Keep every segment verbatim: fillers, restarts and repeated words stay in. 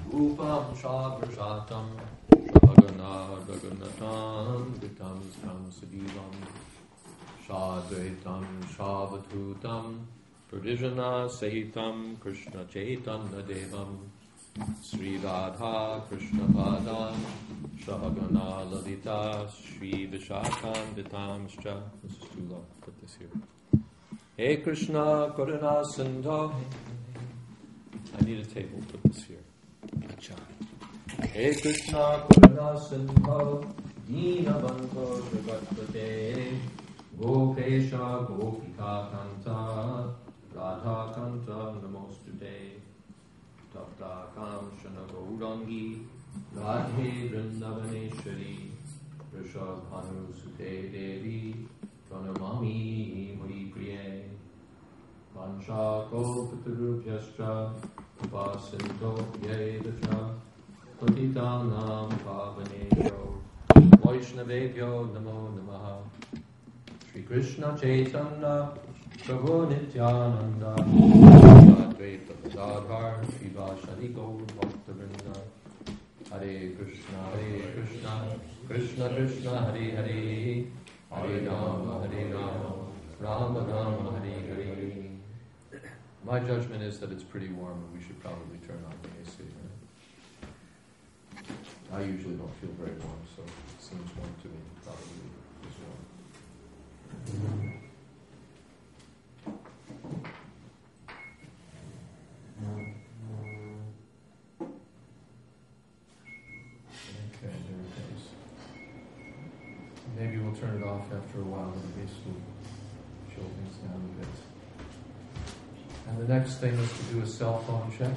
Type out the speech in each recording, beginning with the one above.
Rupam Shabrajatam Shahagana Daganatam Vitam Tam Sadivam Shadvaitam Shavatutam Pradijana Sahitam Krishna Chaitanya Devam Sri Radha Krishna Padam Shahagana Lalita Sri Vishakam Vitamscha. This is too low. Put this here. Hey Krishna Karuna Sindho. I need a table. Put this here. Acha. Hey Krishna Karuna Sindho Deenabandho Jagatpate Gopesha Gopika Kanta Radha Kanta Namostute Tapta Kamshana Gaurangi Radhe Vrindavaneshwari Rishabhanu Sute Devi Pranamami Muri Priye Vansha Kalpatarubhyascha Upasinto Yedacha Patitanam Pavanebhyo Vaishnavebhyo Namo Namaha Shri Krishna Chaitanya Prabhu Nityananda Advaita Gadadhar Srivasadi Gaur Bhaktivinoda Hare Krishna Hare Krishna Krishna Krishna Hare Hare Hare Rama Hare Rama Rama Rama Hare Hare. My judgment is that it's pretty warm and we should probably turn on the A C. Right? I usually don't feel very warm, so it seems warm to me. Probably is warm. Okay, there it goes. Maybe we'll turn it off after a while, at least we'll chill things down a bit. And the next thing is to do a cell phone check.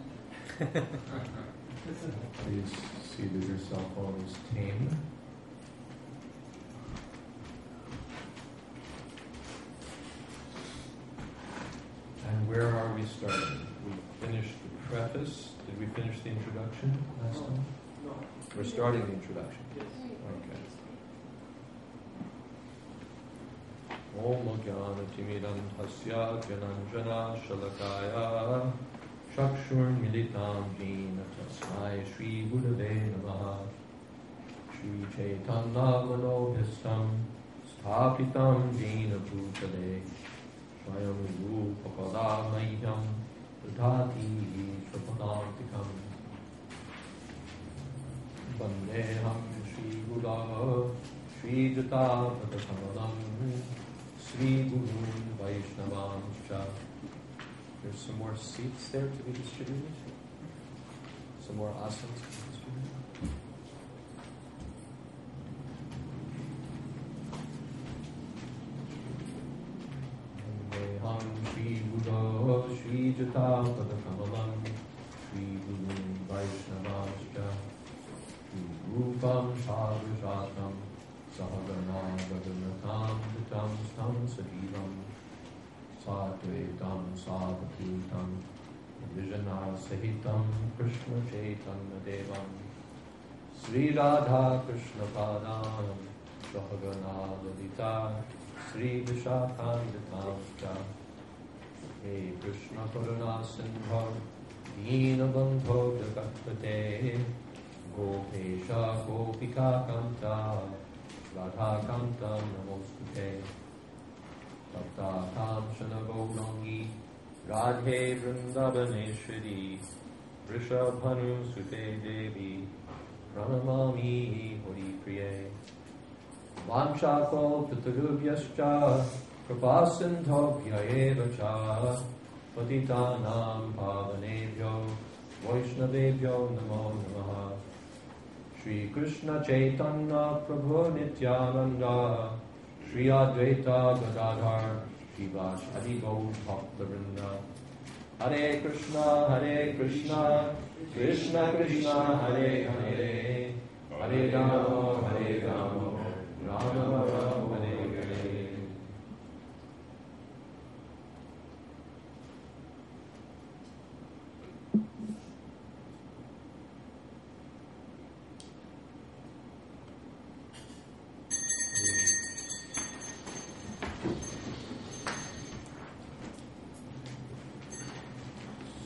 Please see that your cell phone is tame. And where are we starting? We finished the preface. Did we finish the introduction last time? No. We're starting the introduction. Yes. Okay. Om Jnana Timiram Tasya Jananjana Shalakaya Chakshur Militam Jena Tasmai Shri Gurave Namaha Shri Chaitanya Manobhistam Sthapitam Jena Bhutale Swayam Rupapada Mahyam Tadhati Swapadantikam Vandeham Shri Gura Shri Jata Padakamalam Sri Guru Vaishnavanscha. There's some more seats there to be distributed. Some more asanas to be distributed. Vandeham Shri Guru Shri Jata Padakamalam Sri Guru Vaishnavanscha. Rupam Sadhujatam Sahagana Gadanatam Vitam Tam Sadivam Sadvaitam Sadhutam Vijana Sahitam Krishna Chaitanya Devam Sri Radha Krishna Padam Sahagana Lalita Sri Vishakam Vitamcha Hey Krishna Karuna Sindho Deenabandho Jagatpate Gopesha Gopika Kanta Radha Kanta Namostute Tapta Kamshana Gaurangi Radhe Vrindavaneshwari Rishabhanu Sute Devi Pranamami Hari Priye Vanchako Pitarubhyascha Kripasindho Bhyayevacha Patitanam Pavanebhyo Vaishnavebhyo Namo Namaha Shri Krishna Chaitanya Prabhu Nityananda Shri Advaita Gadadhar Srivasadi Gaur Bhaktivinoda Hare Krishna Hare Krishna Krishna Krishna Hare Hare Hare Rama Hare Rama Rama Rama Hare Hare.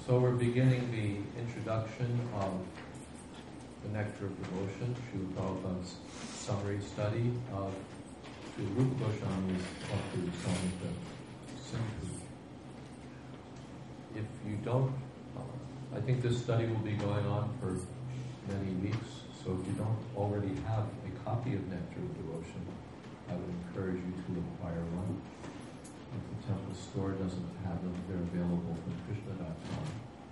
So we're beginning the introduction of the Nectar of Devotion, Srila Prabhupada's summary study of Srila Rupa Goswami's Bhakti Rasamrita Sindhu. If you don't, uh, I think this study will be going on for many weeks, so if you don't already have a copy of Nectar of Devotion, I would encourage you to acquire one. If the temple store doesn't have them, they're available from krishna dot com.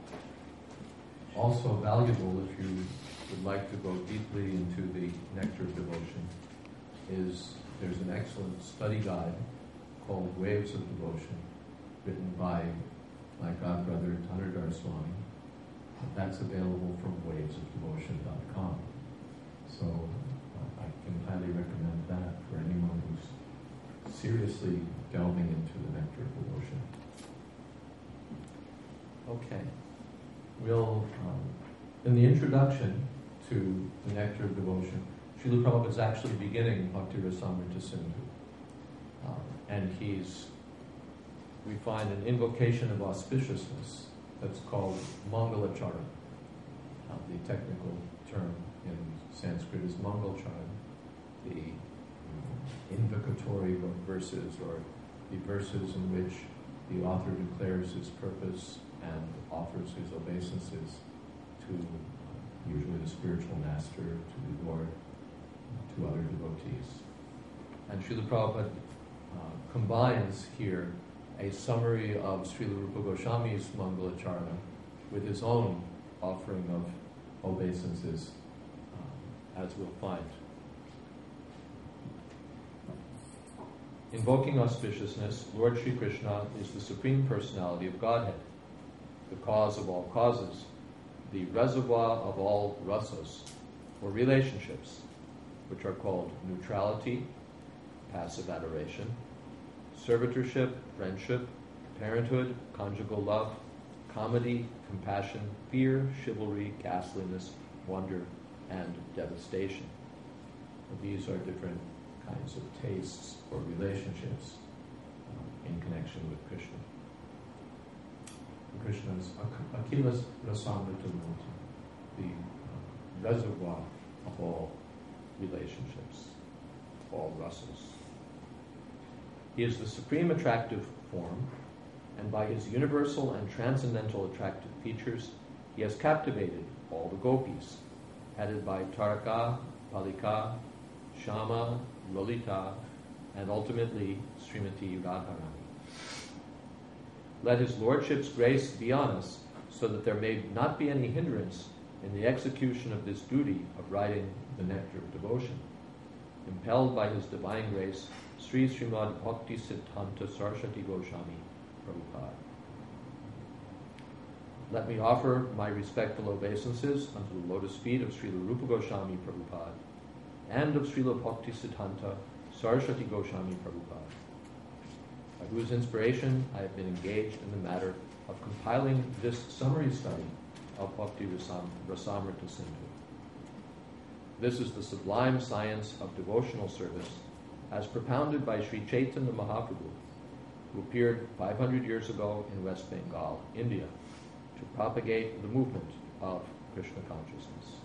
Also valuable, if you would like to go deeply into the Nectar of Devotion, is there's an excellent study guide called Waves of Devotion, written by my godbrother Tanardar Swami. That's available from waves of devotion dot com. So uh, I can highly recommend that for anyone who's seriously delving into the Nectar of Devotion. Okay. We'll, um, in the introduction to the Nectar of Devotion, Srila Prabhupada is actually beginning Bhakti Rasamrita Sindhu. Um, and he's, we find an invocation of auspiciousness that's called Mangalacharan. Uh, the technical term in Sanskrit is Mangalcharan. The invocatory verses, or the verses in which the author declares his purpose and offers his obeisances to uh, usually the spiritual master, to the Lord, to other devotees. And Srila Prabhupada uh, combines here a summary of Srila Rupa Goswami's Mangalacharana with his own offering of obeisances, uh, as we'll find. Invoking auspiciousness, Lord Sri Krishna is the Supreme Personality of Godhead, the cause of all causes, the reservoir of all rasas, or relationships, which are called neutrality, passive adoration, servitorship, friendship, parenthood, conjugal love, comedy, compassion, fear, chivalry, ghastliness, wonder, and devastation. These are different kinds of tastes or relationships uh, in connection with Krishna. Krishna's Akhilas Rasamrita Murti, the uh, reservoir of all relationships, all rasas. He is the supreme attractive form, and by his universal and transcendental attractive features, he has captivated all the gopis, headed by Taraka, Palika, Shama, Lolita, and ultimately Srimati Radharani. Let his lordship's grace be on us, so that there may not be any hindrance in the execution of this duty of writing the Nectar of Devotion. Impelled by his divine grace, Sri Srimad Bhakti Siddhanta Saraswati Goswami Prabhupada. Let me offer my respectful obeisances unto the lotus feet of Srila Rupa Goswami Prabhupada and of Srila Bhakti Siddhanta Saraswati Goswami Prabhupada, by whose inspiration I have been engaged in the matter of compiling this summary study of Bhakti Rasam, Rasamrita Sindhu. This is the sublime science of devotional service as propounded by Sri Chaitanya Mahaprabhu, who appeared five hundred years ago in West Bengal, India, to propagate the movement of Krishna consciousness.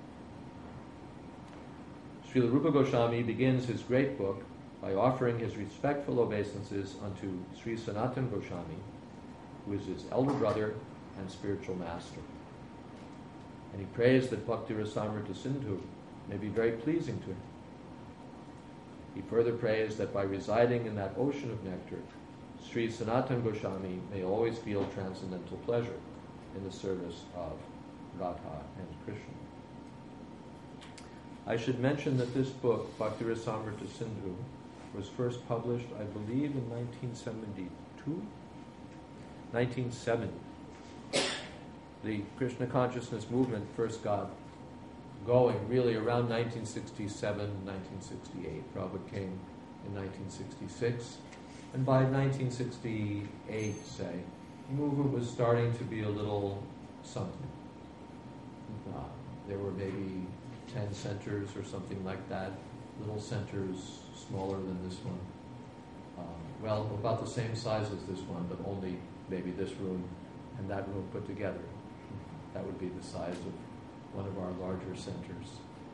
Srila Rupa Goswami begins his great book by offering his respectful obeisances unto Sri Sanatana Goswami, who is his elder brother and spiritual master. And he prays that Bhakti Rasamrita Sindhu may be very pleasing to him. He further prays that by residing in that ocean of nectar, Sri Sanatana Goswami may always feel transcendental pleasure in the service of Radha and Krishna. I should mention that this book, Bhakti Rasamrita Sindhu, was first published, I believe, in nineteen seventy-two? nineteen seventy. The Krishna consciousness movement first got going really around nineteen sixty-seven, nineteen sixty-eight. Prabhupada came in nineteen sixty-six. And by nineteen sixty-eight, say, the movement was starting to be a little something. Uh, there were maybe ten centers or something like that, little centers smaller than this one. Uh, well, about the same size as this one, but only maybe this room and that room put together. That would be the size of one of our larger centers.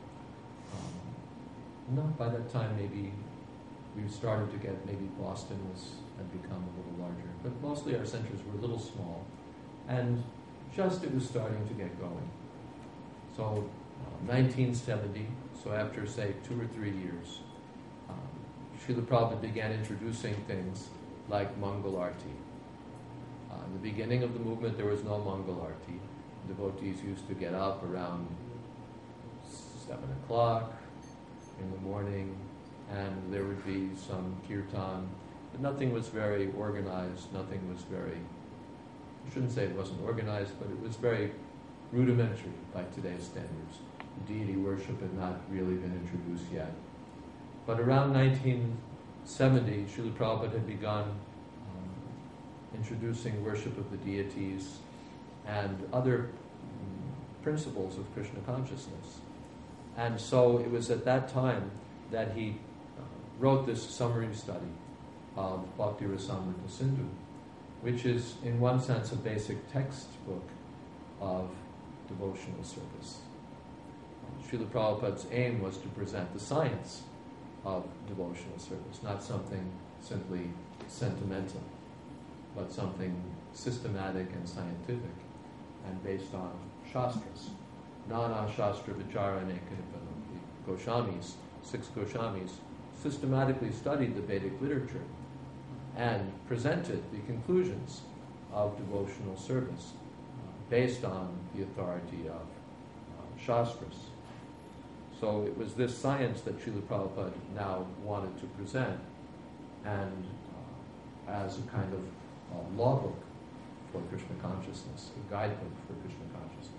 Um, not by that time, maybe we started to get, maybe Boston was had become a little larger, but mostly our centers were a little small, and just it was starting to get going. So uh, nineteen seventy, so after say two or three years, um, Srila Prabhupada began introducing things like Mangal Arti. Uh, in the beginning of the movement, there was no Mangal Arti. Devotees used to get up around seven o'clock in the morning, and there would be some kirtan, but nothing was very organized, nothing was very, I shouldn't say it wasn't organized, but it was very rudimentary by today's standards. Deity worship had not really been introduced yet. But around nineteen seventy, Srila Prabhupada had begun um, introducing worship of the deities and other um, principles of Krishna consciousness. And so it was at that time that he uh, wrote this summary study of Bhakti Rasamrita Sindhu, which is in one sense a basic textbook of devotional service. Srila Prabhupada's aim was to present the science of devotional service, not something simply sentimental, but something systematic and scientific and based on shastras. Nana Shastra Vicharane Goswamis, six Goswamis, systematically studied the Vedic literature and presented the conclusions of devotional service uh, based on the authority of uh, shastras. So it was this science that Srila Prabhupada now wanted to present and uh, as a kind of uh, law book for Krishna consciousness, a guidebook for Krishna consciousness.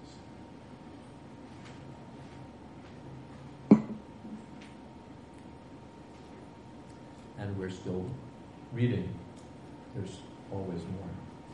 And we're still reading. There's always more.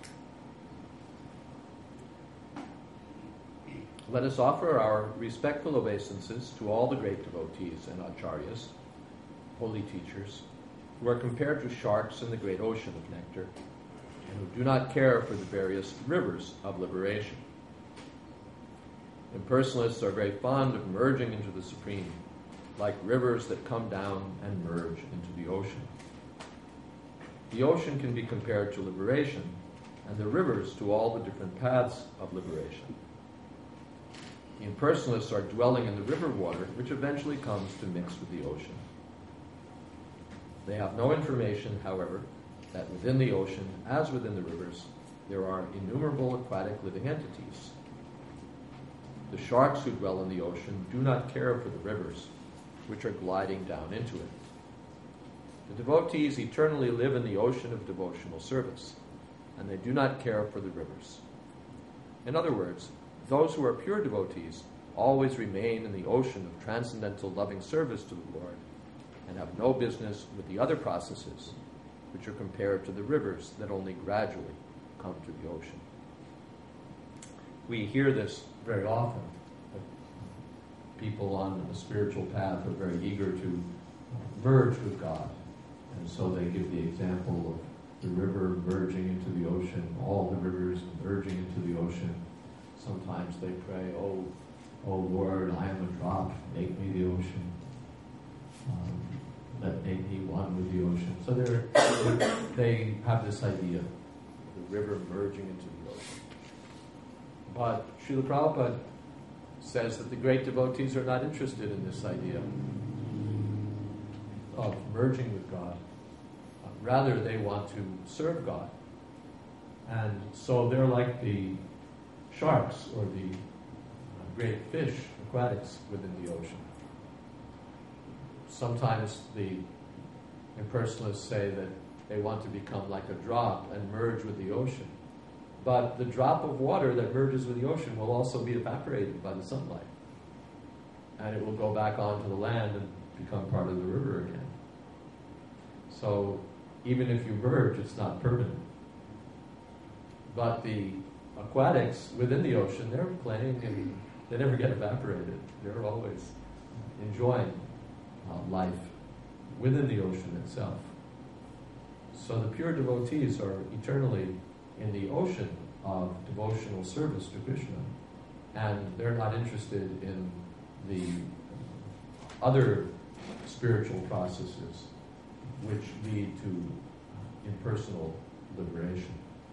Let us offer our respectful obeisances to all the great devotees and acharyas, holy teachers, who are compared to sharks in the great ocean of nectar, and who do not care for the various rivers of liberation. Impersonalists are very fond of merging into the Supreme, like rivers that come down and merge into the ocean. The ocean can be compared to liberation, and the rivers to all the different paths of liberation. The impersonalists are dwelling in the river water, which eventually comes to mix with the ocean. They have no information, however, that within the ocean, as within the rivers, there are innumerable aquatic living entities. The sharks who dwell in the ocean do not care for the rivers, which are gliding down into it. The devotees eternally live in the ocean of devotional service, and they do not care for the rivers. In other words, those who are pure devotees always remain in the ocean of transcendental loving service to the Lord and have no business with the other processes, which are compared to the rivers that only gradually come to the ocean. We hear this very often, that people on the spiritual path are very eager to merge with God. And so they give the example of the river merging into the ocean, all the rivers merging into the ocean. Sometimes they pray, oh, oh Lord, I am a drop, make me the ocean. Um, that make me one with the ocean. So they're, they have this idea, the river merging into the ocean. But Srila Prabhupada says that the great devotees are not interested in this idea of merging with God. Uh, rather, they want to serve God. And so they're like the sharks or the uh, great fish, aquatics within the ocean. Sometimes the impersonalists say that they want to become like a drop and merge with the ocean. But the drop of water that merges with the ocean will also be evaporated by the sunlight. And it will go back onto the land and become part of the river again. So even if you merge, it's not permanent. But the aquatics within the ocean, they're playing and they never get evaporated. They're always enjoying uh, life within the ocean itself. So the pure devotees are eternally in the ocean of devotional service to Krishna, and they're not interested in the other spiritual processes which lead to impersonal liberation.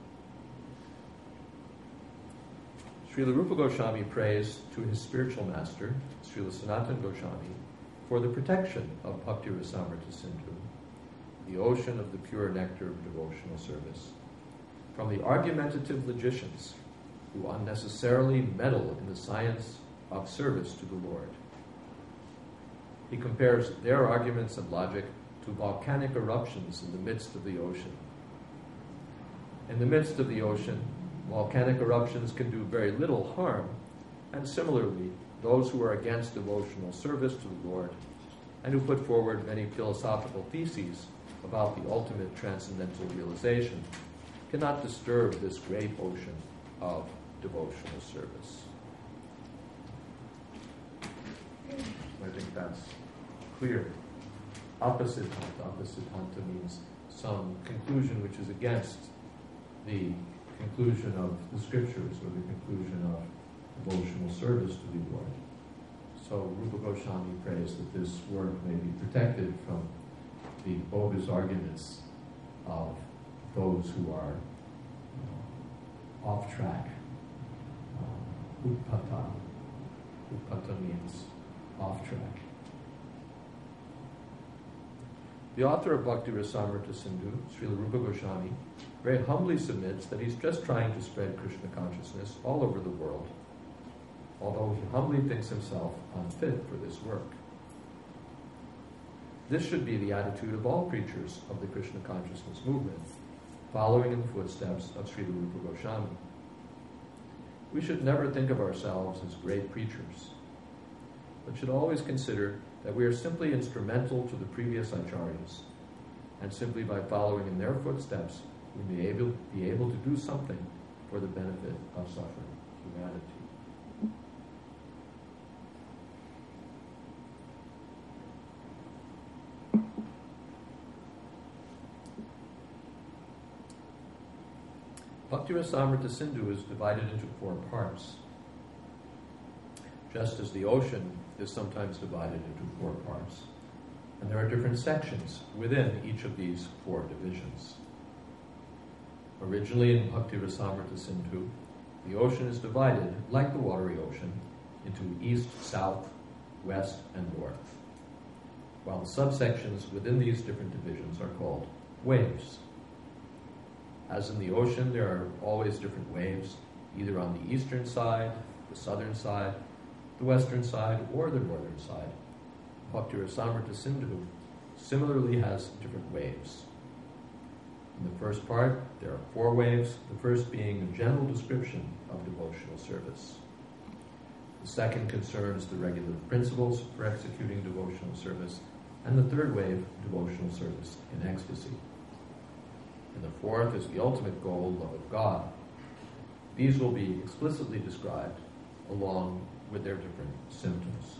Srila Rupa Goswami prays to his spiritual master, Srila Sanatana Goswami, for the protection of Bhakti Rasamrita Sindhu, the ocean of the pure nectar of devotional service, from the argumentative logicians who unnecessarily meddle in the science of service to the Lord. He compares their arguments and logic to volcanic eruptions in the midst of the ocean. In the midst of the ocean, volcanic eruptions can do very little harm, and similarly, those who are against devotional service to the Lord and who put forward many philosophical theses about the ultimate transcendental realization cannot disturb this great ocean of devotional service. I think that's clear. Apasiddhanta. Apasiddhanta means some conclusion which is against the conclusion of the scriptures or the conclusion of devotional service to the Lord. So Rupa Goswami prays that this work may be protected from the bogus arguments of those who are uh, off track. Uh, Utpata. Utpata means off track. The author of Bhakti Rasamrita Sindhu, Srila Rupa Goswami, very humbly submits that he's just trying to spread Krishna consciousness all over the world, although he humbly thinks himself unfit for this work. This should be the attitude of all preachers of the Krishna consciousness movement, following in the footsteps of Srila Rupa Goswami. We should never think of ourselves as great preachers, but should always consider that we are simply instrumental to the previous acharyas, and simply by following in their footsteps, we may able, be able to do something for the benefit of suffering humanity. Bhakti Rasamrita Sindhu is divided into four parts, just as the ocean is sometimes divided into four parts. And there are different sections within each of these four divisions. Originally in Bhakti Rasamrita Sindhu, the ocean is divided, like the watery ocean, into east, south, west, and north, while the subsections within these different divisions are called waves. As in the ocean, there are always different waves, either on the eastern side, the southern side, the western side, or the northern side. Bhakti Rasamrita Sindhu similarly has different waves. In the first part, there are four waves, the first being a general description of devotional service. The second concerns the regular principles for executing devotional service, and the third wave, devotional service in ecstasy. And the fourth is the ultimate goal, love of God. These will be explicitly described along with their different symptoms.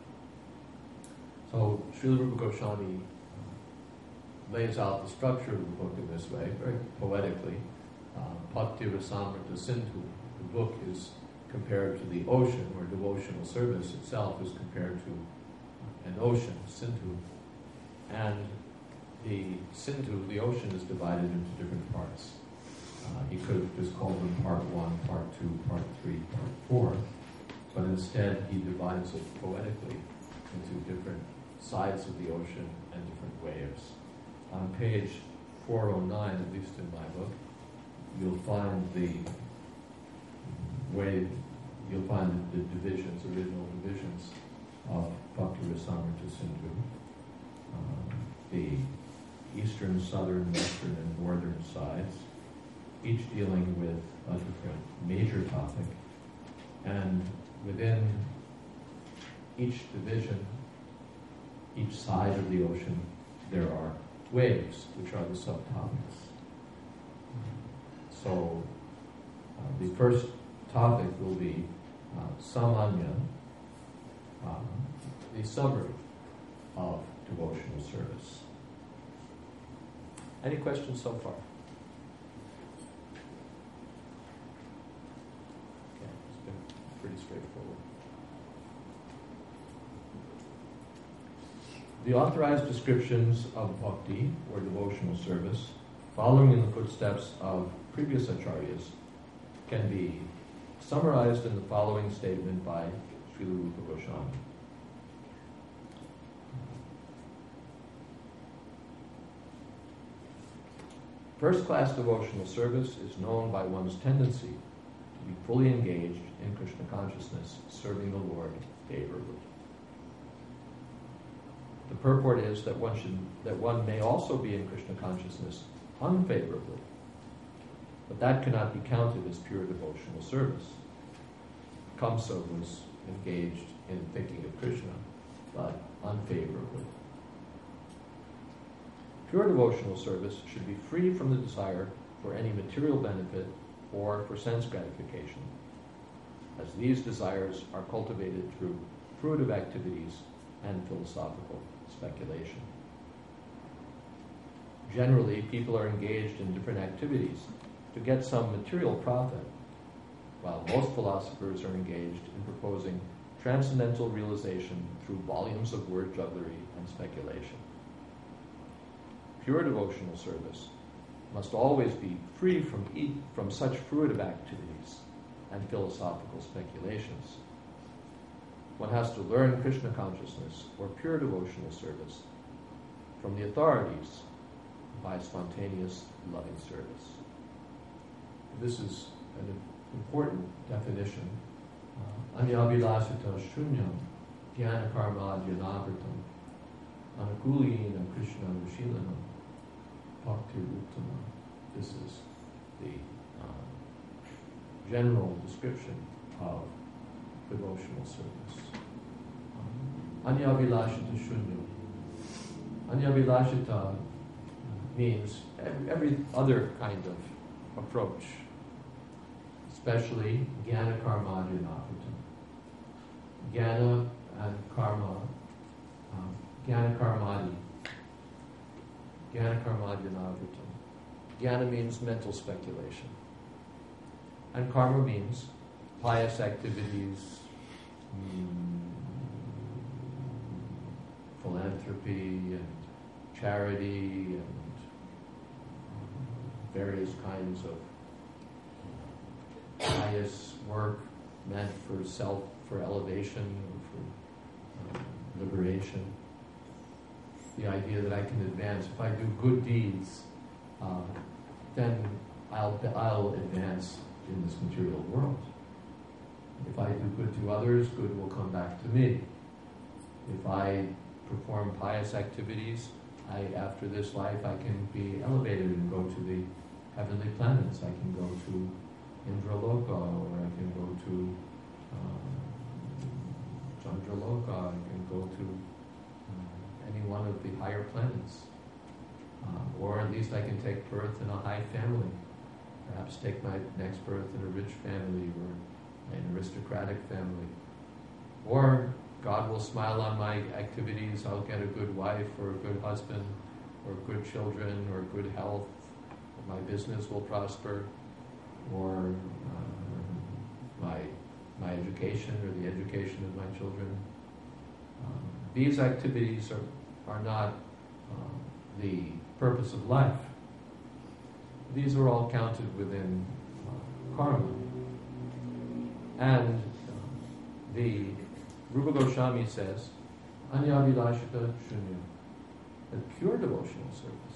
So Srila Rupa Goswami lays out the structure of the book in this way, very poetically. Uh, Bhakti Rasamrita Sindhu, the book is compared to the ocean, where devotional service itself is compared to an ocean, Sindhu. And the Sindhu, the ocean, is divided into different parts. Uh, he could have just called them part one, part two, part three, part four, but instead he divides it poetically into different sides of the ocean and different waves. On page four oh nine, at least in my book, you'll find the way, you'll find the, the divisions, original divisions of Bhakti Rasamrita Sindhu. Uh, the eastern, southern, western, and northern sides, each dealing with a different major topic. And within each division, each side of the ocean, there are waves, which are the subtopics. So uh, the first topic will be uh, Samanya, uh, the summary of devotional service. Any questions so far? straightforward. The authorized descriptions of bhakti, or devotional service, following in the footsteps of previous acharyas, can be summarized in the following statement by Srila Rupa Goswami. First-class devotional service is known by one's tendency to be fully engaged in Krishna consciousness, serving the Lord favorably. The purport is that one should, that one may also be in Krishna consciousness unfavorably, but that cannot be counted as pure devotional service. Kamsa was engaged in thinking of Krishna, but unfavorably. Pure devotional service should be free from the desire for any material benefit or for sense gratification, as these desires are cultivated through fruitive activities and philosophical speculation. Generally, people are engaged in different activities to get some material profit, while most philosophers are engaged in proposing transcendental realization through volumes of word jugglery and speculation. Pure devotional service must always be free from, e- from such fruitive activities and philosophical speculations. One has to learn Krishna consciousness or pure devotional service from the authorities by spontaneous loving service. This is an important definition. Anyabhilasita shunyam jnana karma dhyanavrtam anukulina Krishna rushilanam bhakti uttama. This is the uh, general description of devotional service. Anyabhilashita shunyam. Anyabhilashita means every other kind of approach, especially jnana karma dhyanavrtam. Jnana and karma, um, jnana karmadi. Jnana karma dhyanavrtam. Jnana means mental speculation. And karma means pious activities, mm, philanthropy and charity and um, various kinds of pious work meant for self, for elevation, or for um, liberation. The idea that I can advance. If I do good deeds, uh, then I'll, I'll advance in this material world. If I do good to others, good will come back to me. If I perform pious activities, I, after this life, I can be elevated and go to the heavenly planets. I can go to Indraloka, or I can go to um, Chandraloka, I can go to uh, any one of the higher planets. Uh, or at least I can take birth in a high family. Perhaps take my next birth in a rich family or an aristocratic family. Or God will smile on my activities, I'll get a good wife or a good husband or good children or good health. My business will prosper, or uh, my my education or the education of my children. Um, these activities are, are not um, the purpose of life. These are all counted within uh, karma. And uh, the Rupa Goswami says, Anyabhilashita shunya, that pure devotional service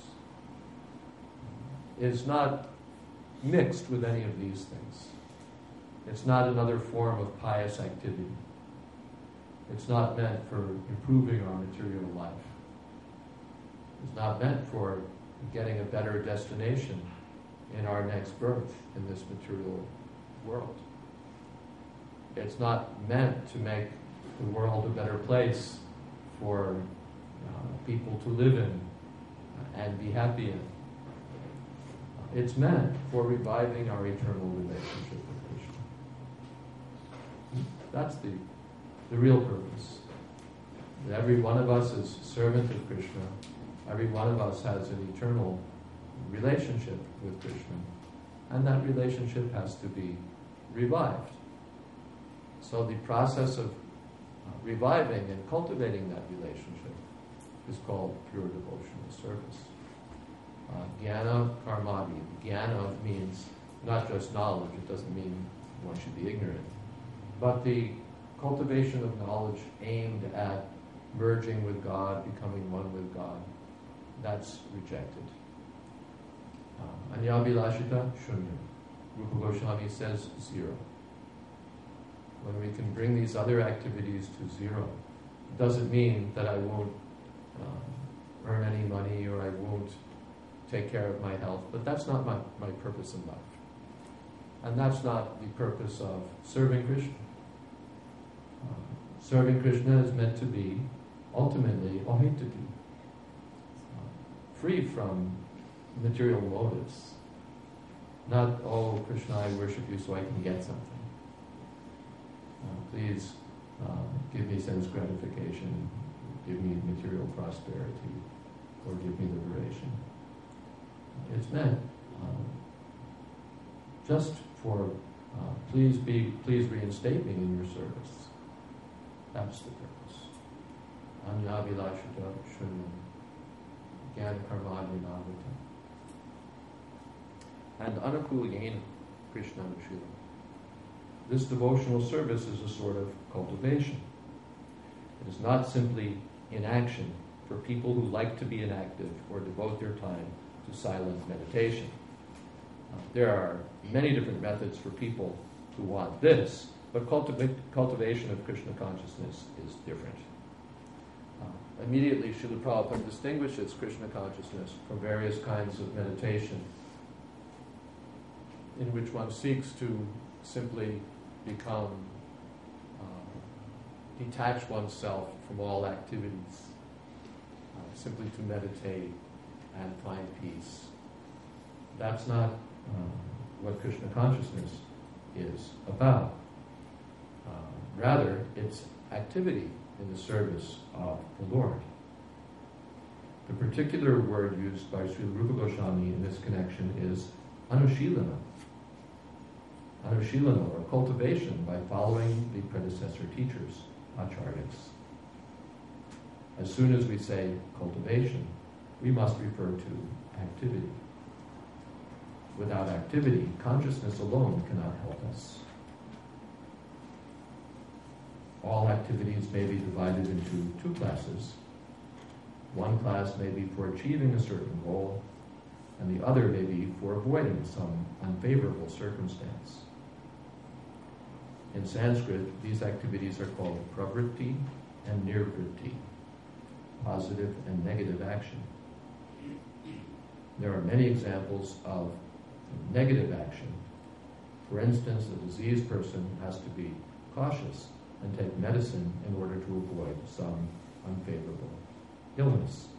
is not mixed with any of these things. It's not another form of pious activity. It's not meant for improving our material life. It's not meant for getting a better destination in our next birth in this material world. It's not meant to make the world a better place for uh, people to live in and be happy in. It's meant for reviving our eternal relationship with Krishna. That's the, the real purpose. That every one of us is servant of Krishna. Every one of us has an eternal relationship with Krishna. And that relationship has to be revived. So the process of uh, reviving and cultivating that relationship is called pure devotional service. Uh, Jnana karmadi. Jnana means not just knowledge. It doesn't mean one should be ignorant. But the cultivation of knowledge aimed at merging with God, becoming one with God, that's rejected. Uh, Anyabhilashita shunya. Rupa Goswami says zero. When we can bring these other activities to zero, it doesn't mean that I won't uh, earn any money or I won't take care of my health, but that's not my, my purpose in life. And that's not the purpose of serving Krishna. Uh, serving Krishna is meant to be ultimately ahituki, uh, free from material motives. Not, oh, Krishna, I worship you so I can get something. Uh, please uh, give me sense gratification, give me material prosperity, or give me liberation. It's meant um, just for uh, please be please reinstate me in your service. That's the purpose. Anyabhilashita shunyam gyan karmani navita. And anukulyena Krishna Nushila. This devotional service is a sort of cultivation. It is not simply inaction for people who like to be inactive or devote their time to silent meditation. Uh, there are many different methods for people who want this, but cultiva- cultivation of Krishna consciousness is different. Uh, immediately, Srila Prabhupada distinguishes Krishna consciousness from various kinds of meditation in which one seeks to simply become, uh, detach oneself from all activities, uh, simply to meditate and find peace. That's not uh, what Krishna consciousness is about. Uh, rather, it's activity in the service of the Lord. The particular word used by Srila Rupa Goswami in this connection is anushilana. Anushilana, or cultivation, by following the predecessor teachers, acharyas. As soon as we say cultivation, we must refer to activity. Without activity, consciousness alone cannot help us. All activities may be divided into two classes. One class may be for achieving a certain goal, and the other may be for avoiding some unfavorable circumstance. In Sanskrit, these activities are called pravritti and nirvritti, positive and negative action. There are many examples of negative action. For instance, a diseased person has to be cautious and take medicine in order to avoid some unfavorable illness.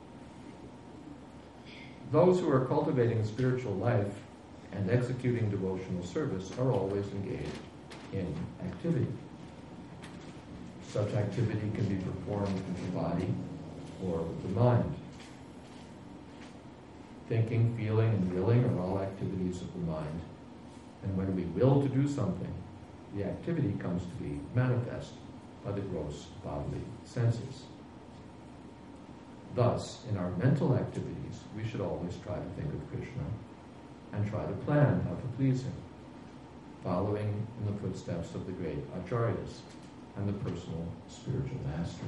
Those who are cultivating spiritual life and executing devotional service are always engaged in activity. Such activity can be performed with the body or with the mind. Thinking, feeling, and willing are all activities of the mind. And when we will to do something, the activity comes to be manifest by the gross bodily senses. Thus, in our mental activities, we should always try to think of Krishna and try to plan how to please him, following in the footsteps of the great acharyas and the personal spiritual master.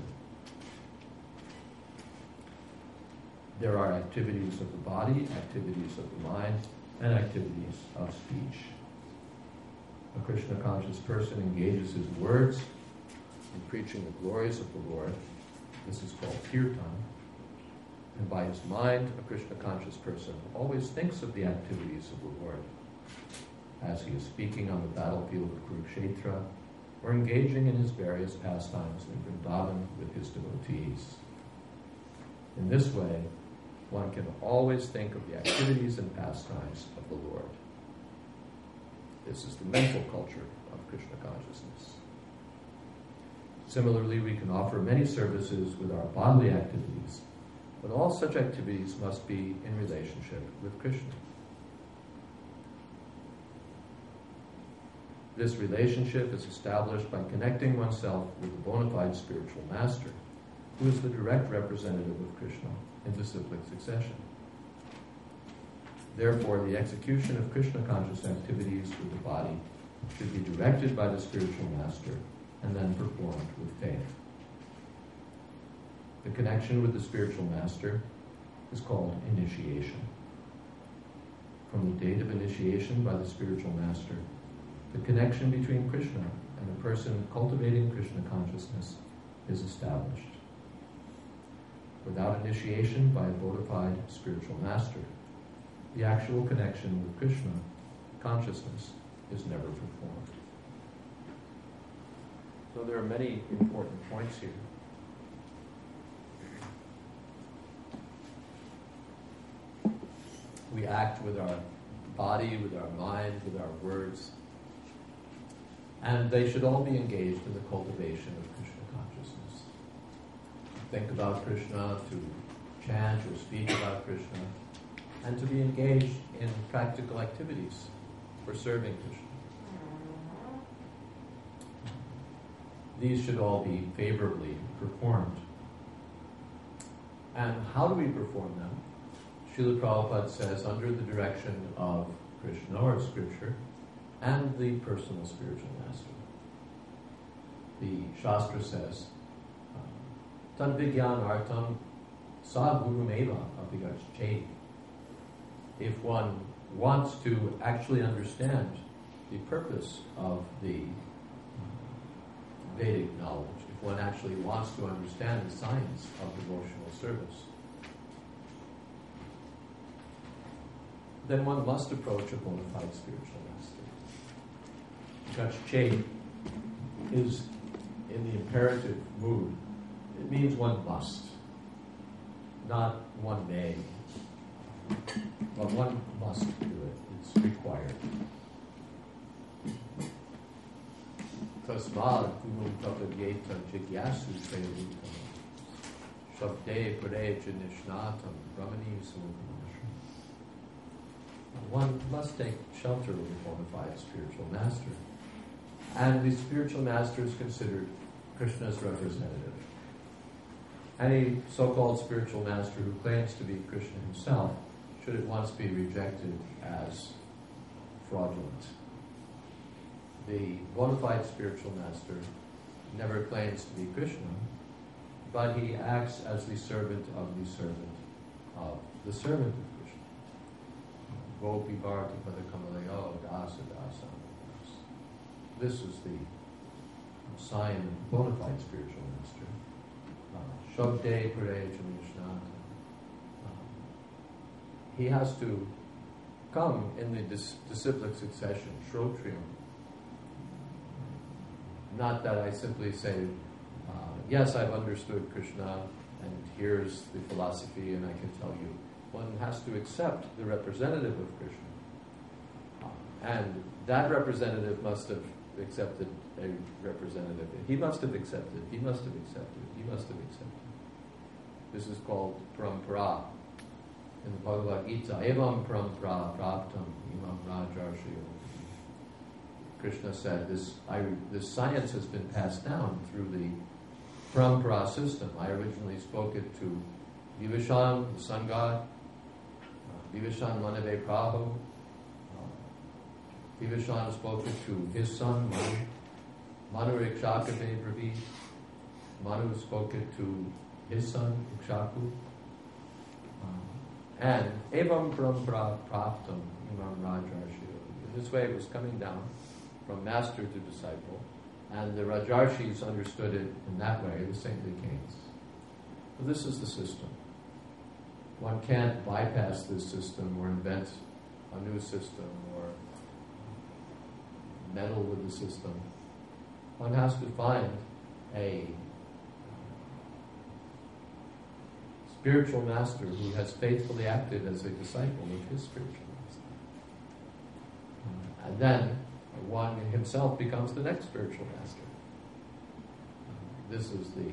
There are activities of the body, activities of the mind, and activities of speech. A Krishna-conscious person engages his words in preaching the glories of the Lord. This is called kirtan. And by his mind, a Krishna-conscious person always thinks of the activities of the Lord as he is speaking on the battlefield of Kurukshetra or engaging in his various pastimes in Vrindavan with his devotees. In this way, one can always think of the activities and pastimes of the Lord. This is the mental culture of Krishna consciousness. Similarly, we can offer many services with our bodily activities, but all such activities must be in relationship with Krishna. This relationship is established by connecting oneself with the bona fide spiritual master, who is the direct representative of Krishna in disciplic succession. Therefore, the execution of Krishna conscious activities with the body should be directed by the spiritual master and then performed with faith. The connection with the spiritual master is called initiation. From the date of initiation by the spiritual master, the connection between Krishna and a person cultivating Krishna consciousness is established. Without initiation by a bona fide spiritual master, the actual connection with Krishna consciousness is never performed. So there are many important points here. We act with our body, with our mind, with our words, and they should all be engaged in the cultivation of Krishna consciousness. Think about Krishna, to chant or speak about Krishna, and to be engaged in practical activities for serving Krishna. These should all be favorably performed. And how do we perform them? Srila Prabhupada says, under the direction of Krishna or Scripture and the personal spiritual master. The Shastra says, Tad Vigyan Artam Sa Guru Meva Abhigaccheti. If one wants to actually understand the purpose of the Vedic knowledge, if one actually wants to understand the science of devotional service, then one must approach a bona fide spiritual master. Gaccheti is in the imperative mood. It means one must, not one may. But one must do it. It's required. Tasmad guru tapadyeta jigyasu prayutam shabde pareja nishnatam brahmani samukamash. One must take shelter with a bona fide spiritual master. And the spiritual master is considered Krishna's representative. Any so-called spiritual master who claims to be Krishna himself should at once be rejected as fraudulent. The bona fide spiritual master never claims to be Krishna, but he acts as the servant of the servant of the servant of Krishna. Gopi Bharta Padakamalaya Dasa Dasa. This is the sign of the bona fide spiritual master. Shabde Pareja Nishnata. He has to come in the dis- disciplic succession, Shrotriyam. Not that I simply say, uh, yes, I've understood Krishna, and here's the philosophy, and I can tell you. One has to accept the representative of Krishna. Uh, and that representative must have accepted a representative. He must have accepted, he must have accepted, he must have accepted. This is called parampara. In the Bhagavad Gita, evam parampara praptam imam rajarshaya. Krishna said, this, I, this science has been passed down through the parampara system. I originally spoke it to Vibhishan, the sun god, uh, Vibhishan Manave Praho. Uh, Vibhishan spoke it to his son, Manu. Manu Ikshakave Bravi. Manu spoke it to his son, Ikshaku. And evam parampara praptam imam rajarshaya. In this way it was coming down from master to disciple, and the rajarshis understood it in that way, the saintly kings. So this is the system. One can't bypass this system or invent a new system or meddle with the system. One has to find a spiritual master who has faithfully acted as a disciple of his spiritual master. And then one himself becomes the next spiritual master. This is the,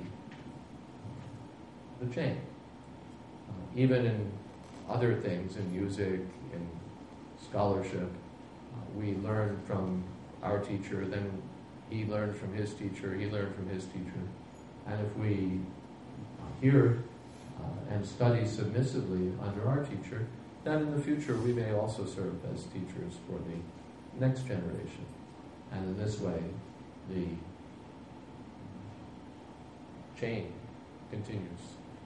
the chain. Uh, even in other things, in music, in scholarship, uh, we learn from our teacher, then he learned from his teacher, he learned from his teacher. And if we hear uh, and study submissively under our teacher, then in the future we may also serve as teachers for the next generation. And in this way, the chain continues.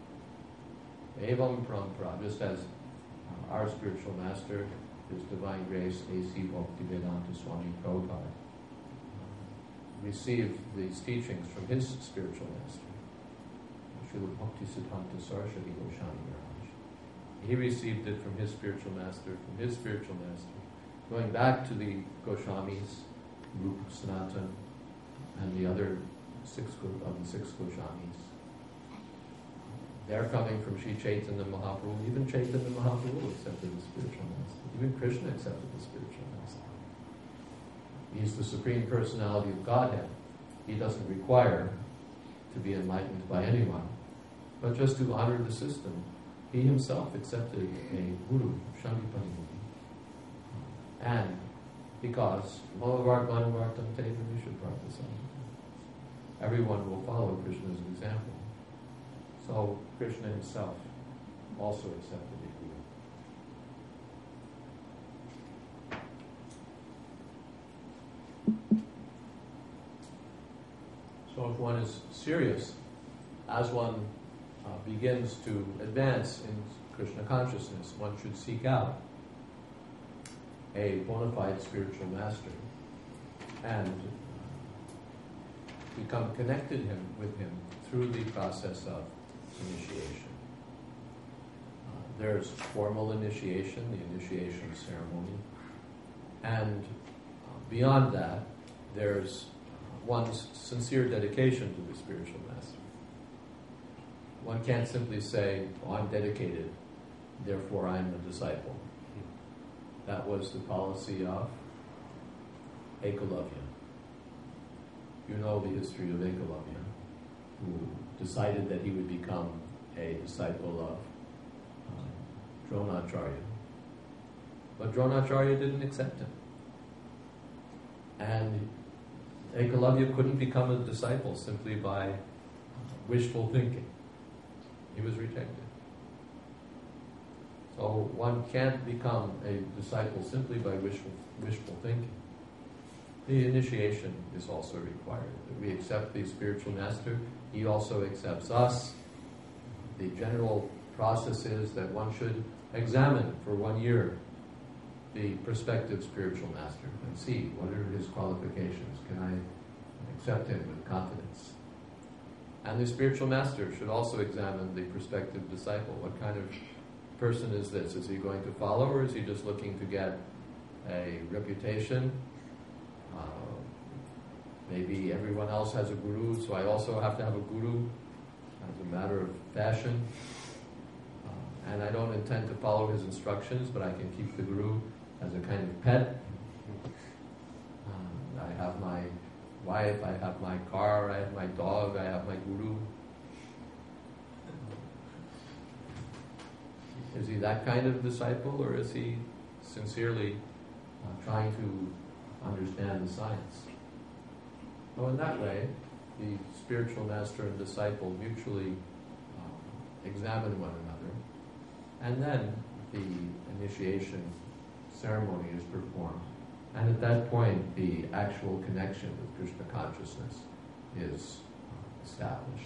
Evam Parampara, just as uh, our spiritual master, His Divine Grace, A C Bhaktivedanta Swami Prabhupada, uh, received these teachings from his spiritual master, Srila Bhaktisiddhanta Saraswati Goswami Maharaj. He received it from his spiritual master, from his spiritual master, going back to the Goswamis, Rupa Sanatan, and the other six of the six Goswamis. They're coming from Sri Chaitanya Mahaprabhu. Even Chaitanya Mahaprabhu accepted the spiritual master. Even Krishna accepted the spiritual master. He's the Supreme Personality of Godhead. He doesn't require to be enlightened by anyone. But just to honor the system, he himself accepted a guru, Shandipani Muni. And because everyone will follow Krishna's example. So Krishna himself also accepted a guru. So if one is serious, as one uh, begins to advance in Krishna consciousness, one should seek out a bona fide spiritual master and become connected him with him through the process of initiation. Uh, there's formal initiation, the initiation ceremony, and uh, beyond that, there's one's sincere dedication to the spiritual master. One can't simply say, oh, I'm dedicated, therefore I'm a disciple. That was the policy of Ekalavya. You know the history of Ekalavya, who decided that he would become a disciple of uh, Dronacharya. But Dronacharya didn't accept him. And Ekalavya couldn't become a disciple simply by wishful thinking. He was rejected. So one can't become a disciple simply by wishful, wishful thinking. The initiation is also required. That we accept the spiritual master, he also accepts us. The general process is that one should examine for one year the prospective spiritual master and see what are his qualifications. Can I accept him with confidence? And the spiritual master should also examine the prospective disciple. What kind of person is this? Is he going to follow, or is he just looking to get a reputation? Uh, maybe everyone else has a guru, so I also have to have a guru as a matter of fashion. Uh, and I don't intend to follow his instructions, but I can keep the guru as a kind of pet. Uh, I have my wife, I have my car, I have my dog, I have my guru. Is he that kind of disciple, or is he sincerely uh, trying to understand the science? So in that way, the spiritual master and disciple mutually uh, examine one another, and then the initiation ceremony is performed. And at that point, the actual connection with Krishna consciousness is uh, established.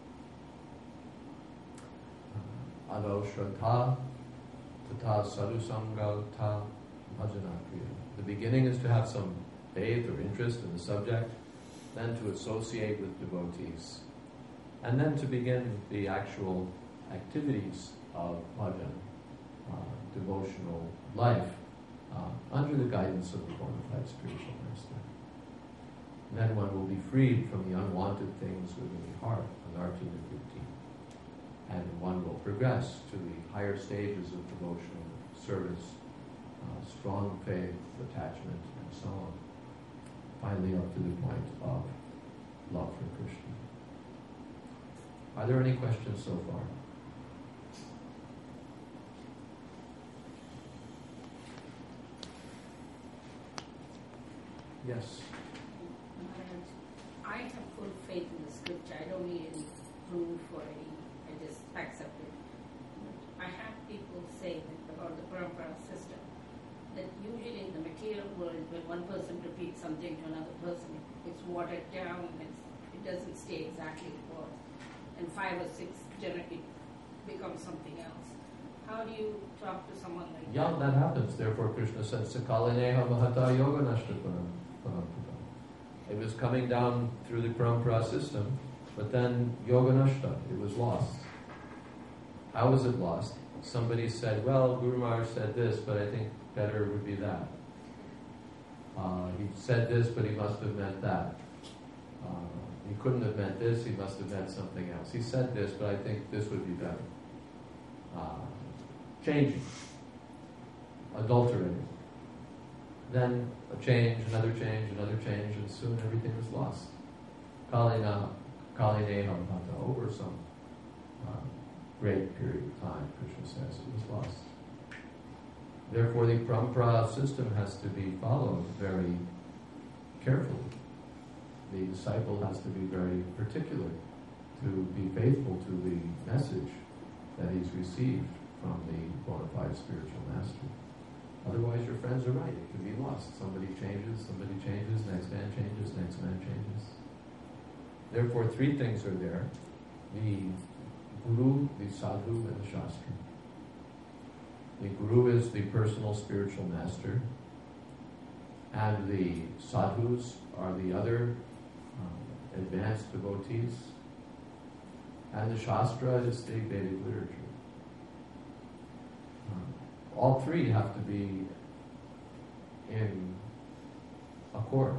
Ado Shraddha, Tata Sadhusanga Ta Bhajanakriya. The beginning is to have some faith or interest in the subject, then to associate with devotees, and then to begin the actual activities of bhajan, uh, devotional life, uh, under the guidance of the bona fide spiritual master. And then one will be freed from the unwanted things within the heart, anartha nivritti. And one will progress to the higher stages of devotional service, uh, strong faith, attachment, and so on. Finally up to the point of love for Krishna. Are there any questions so far? Yes. And I have full faith in the scripture. I don't need any proof or any, I just accept it. I have people say that about the parampara system, that usually in the material world, when one person repeats something to another person, it's watered down and it's, it doesn't stay exactly as it was. And five or six generally become something else. How do you talk to someone like yeah, that? Yeah, that happens. Therefore, Krishna said, Sakalineha Mahata Yoga Nashta Parampara. It was coming down through the parampara system, but then Yoga Nashta, it was lost. How was it lost? Somebody said, well, Guru Maharaj said this, but I think better would be that. Uh, he said this, but he must have meant that. Uh, he couldn't have meant this, he must have meant something else. He said this, but I think this would be better. Uh, changing. Adulterating. Then a change, another change, another change, and soon everything was lost. Kalina, Kalineham Bhata, over some uh, great period of time, Krishna says, it was lost. Therefore, the parampara system has to be followed very carefully. The disciple has to be very particular to be faithful to the message that he's received from the bona fide spiritual master. Otherwise, your friends are right. It can be lost. Somebody changes, somebody changes, next man changes, next man changes. Therefore, three things are there. The Guru, the Sadhu, and the Shastra. The Guru is the personal spiritual master, and the Sadhus are the other um, advanced devotees, and the Shastra is the Vedic literature. Um, all three have to be in accord.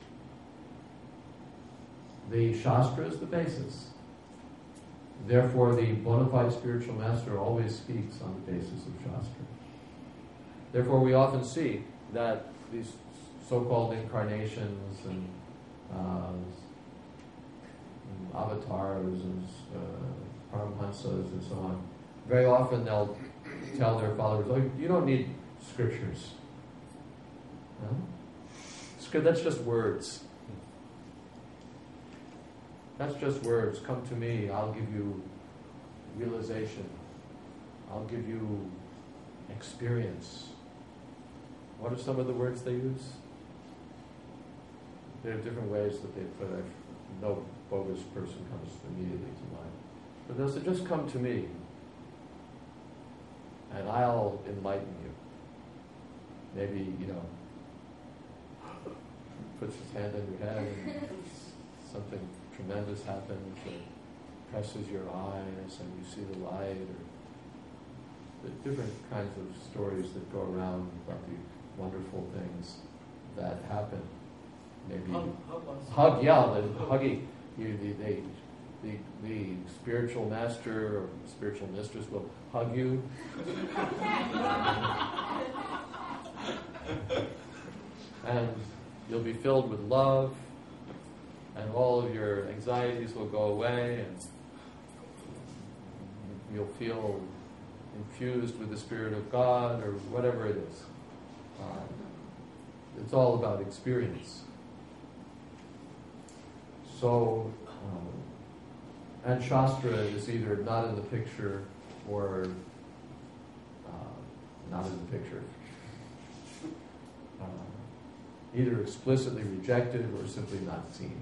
The Shastra is the basis. Therefore, the bona fide spiritual master always speaks on the basis of Shastra. Therefore, we often see that these so-called incarnations and, uh, and avatars and uh, paramhansas and so on, very often they'll tell their followers, oh, you don't need scriptures. No? That's just words. That's just words. Come to me. I'll give you realization. I'll give you experience. What are some of the words they use? There are different ways that they put it. No bogus person comes immediately to mind. But they'll say, just come to me, and I'll enlighten you. Maybe, you know, puts his hand on your head and something tremendous happens, or presses your eyes and you see the light, or the different kinds of stories that go around about the wonderful things that happen. Maybe hug, hug, hug yeah, the huggy. You, the, they, the the spiritual master or spiritual mistress will hug you. And you'll be filled with love, and all of your anxieties will go away, and you'll feel infused with the Spirit of God, or whatever it is. Uh, it's all about experience. So, um, and Shastra is either not in the picture or uh, not in the picture. Uh, either explicitly rejected or simply not seen.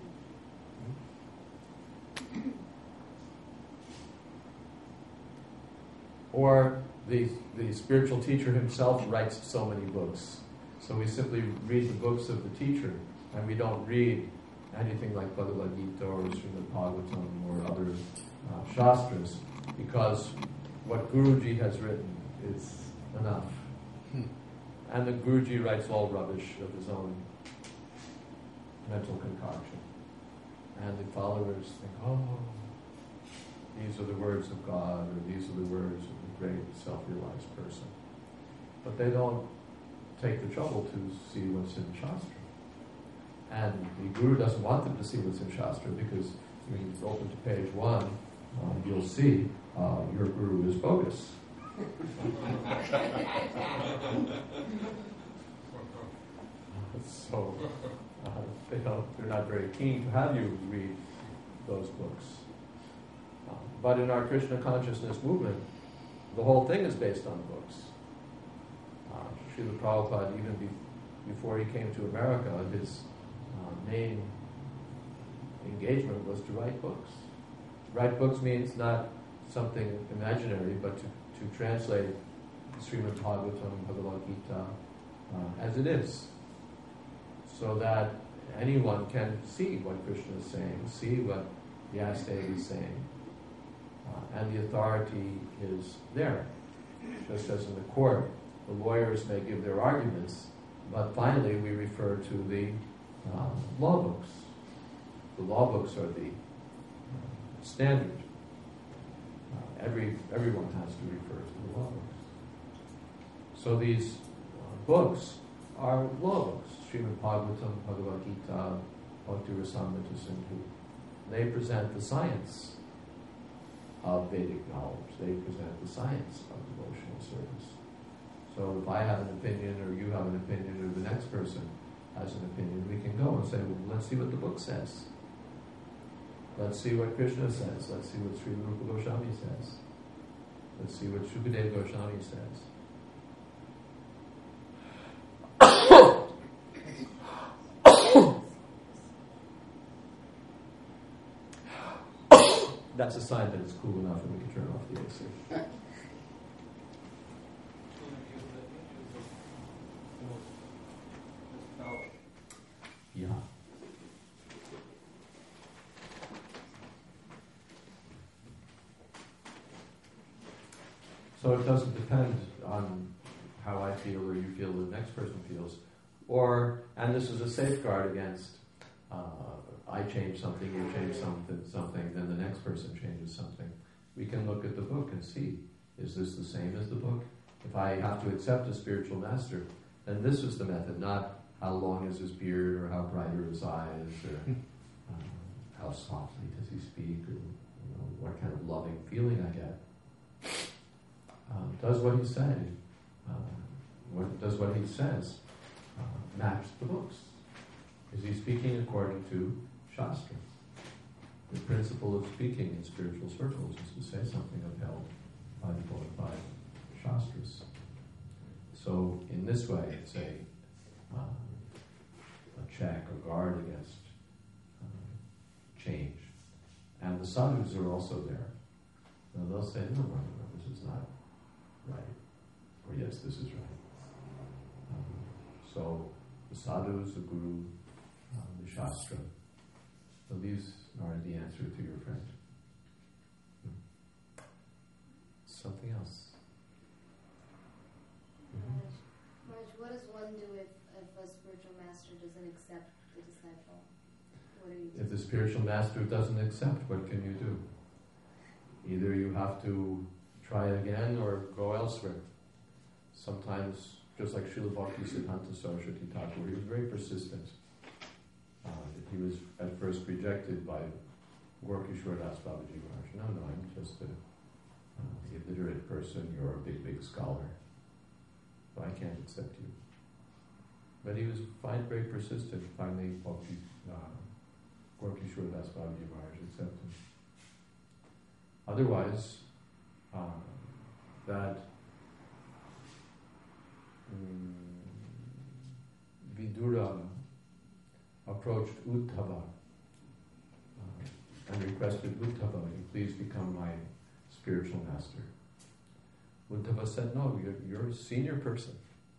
Or the the spiritual teacher himself writes so many books. So we simply read the books of the teacher, and we don't read anything like Bhagavad Gita or Srimad Bhagavatam or other uh, Shastras, because what Guruji has written is enough. Hmm. And the Guruji writes all rubbish of his own mental concoction. And the followers think, oh, these are the words of God, or these are the words of the great self-realized person. But they don't take the trouble to see what's in Shastra. And the Guru doesn't want them to see what's in Shastra, because when you open to page one, uh, you'll see uh, your Guru is bogus. so uh, they don't, they're not very keen to have you read those books. Uh, but in our Krishna consciousness movement, the whole thing is based on books. Uh, Srila Prabhupada, even be, before he came to America, his uh, main engagement was to write books. Write books means not something imaginary, but to, to translate Srimad Bhagavatam, Bhagavad Gita, uh, as it is, so that anyone can see what Krishna is saying, see what Vyasadeva is saying, uh, and the authority is there. Just as in the court, the lawyers may give their arguments, but finally we refer to the uh, law books. The law books are the uh, standard. Uh, every everyone has to refer to the law books. So these uh, books are law books. Srimad Bhagavatam, Bhagavad Gita, Bhakti Rasamrita Sindhu. They present the science of Vedic knowledge. They present the science of devotional service. So if I have an opinion, or you have an opinion, or the next person has an opinion, we can go and say, well, let's see what the book says. Let's see what Krishna says. Let's see what Sri Rupa Goswami says. Let's see what Shukadeva Goswami says. That's a sign that it's cool enough and we can turn off the A C. Yeah. So it doesn't depend on how I feel or you feel or the next person feels. Or, and this is a safeguard against uh, I change something, you change something, something, then the next person changes something. We can look at the book and see, is this the same as the book? If I have to accept a spiritual master, then this is the method, not how long is his beard, or how bright are his eyes, or uh, how softly does he speak, or you know, what kind of loving feeling I get. Uh, does what he said, uh, what, does what he says uh, match the books? Is he speaking according to Shastra? The principle of speaking in spiritual circles is to say something upheld by the bona fide Shastras. So in this way, it's a, uh, a check, a guard against uh, change. And the sadhus are also there. Now they'll say, no, no, no, this is not right. Or yes, this is right. Um, so the sadhus, the guru, uh, the shastra. So these are the answer to your friend. Hmm. Something else. Mm-hmm. Raj, what does one do if, if a spiritual master doesn't accept the disciple? What do you do? If the spiritual master doesn't accept, what can you do? Either you have to try again or go elsewhere. Sometimes, just like Srila Bhakti Siddhanta Saraswati Thakur, he was very persistent. Uh, he was at first rejected by Gorkishore Das Babaji Maharaj. No, no, I'm just a uh, illiterate person. You're a big, big scholar. So I can't accept you. But he was fine, very persistent. Finally, Bhakti, uh, Gorkishore Das Babaji Maharaj accepted him. Otherwise, uh, that um, Vidura approached Uddhava uh, and requested Uddhava, will you please become my spiritual master? Uddhava said, no, you're, you're a senior person.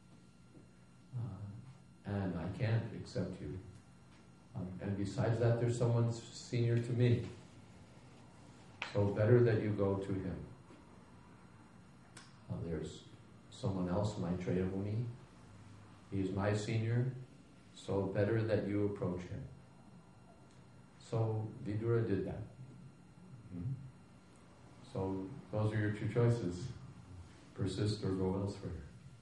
Uh, and I can't accept you. Um, and besides that, there's someone senior to me. So better that you go to him. Uh, there's someone else, Maitreya Muni. He's my senior, so better that you approach him. So Vidura did that. Mm-hmm. So those are your two choices. Persist or go elsewhere.